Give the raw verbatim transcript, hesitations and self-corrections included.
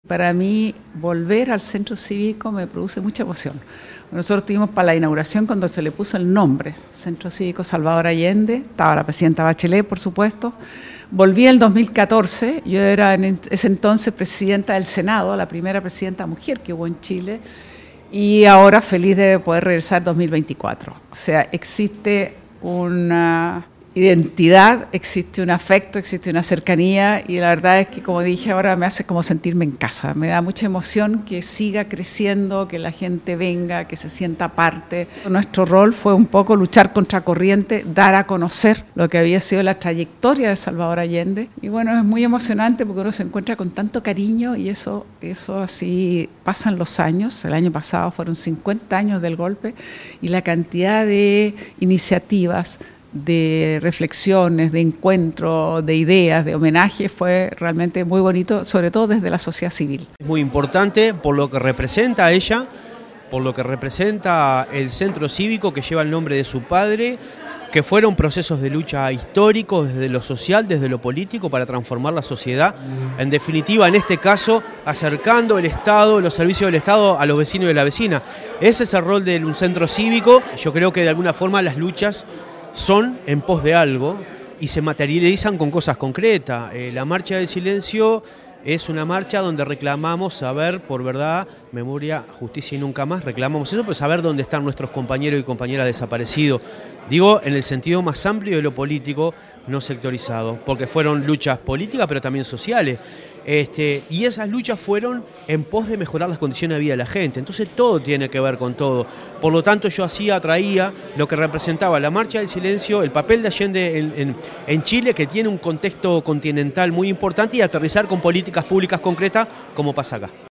Para mí, volver al centro cívico me produce mucha emoción. Nosotros tuvimos para la inauguración cuando se le puso el nombre, Centro Cívico Salvador Allende, estaba la presidenta Bachelet, por supuesto. Volví en el dos mil catorce, yo era en ese entonces presidenta del Senado, la primera presidenta mujer que hubo en Chile, y ahora feliz de poder regresar en dos mil veinticuatro. O sea, existe una identidad, existe un afecto, existe una cercanía y la verdad es que, como dije, ahora me hace como sentirme en casa. Me da mucha emoción que siga creciendo, que la gente venga, que se sienta parte. Nuestro rol fue un poco luchar contra corriente, dar a conocer lo que había sido la trayectoria de Salvador Allende. Y bueno, es muy emocionante porque uno se encuentra con tanto cariño y eso, eso así pasan los años. El año pasado fueron cincuenta años del golpe y la cantidad de iniciativas, de reflexiones, de encuentros, de ideas, de homenajes, fue realmente muy bonito, sobre todo desde la sociedad civil. Es muy importante por lo que representa ella, por lo que representa el centro cívico que lleva el nombre de su padre, que fueron procesos de lucha históricos desde lo social, desde lo político, para transformar la sociedad. En definitiva, en este caso, acercando el Estado, los servicios del Estado a los vecinos y la vecina. Ese es el rol de un centro cívico. Yo creo que de alguna forma las luchas son en pos de algo y se materializan con cosas concretas. Eh, la Marcha del Silencio es una marcha donde reclamamos saber, por verdad, memoria, justicia y nunca más, reclamamos eso, pues saber dónde están nuestros compañeros y compañeras desaparecidos. Digo, en el sentido más amplio de lo político, no sectorizado, porque fueron luchas políticas, pero también sociales. Este, y esas luchas fueron en pos de mejorar las condiciones de vida de la gente. Entonces todo tiene que ver con todo. Por lo tanto, yo hacía, traía lo que representaba la Marcha del Silencio, el papel de Allende en, en, en Chile, que tiene un contexto continental muy importante, y aterrizar con políticas públicas concretas, como pasa acá.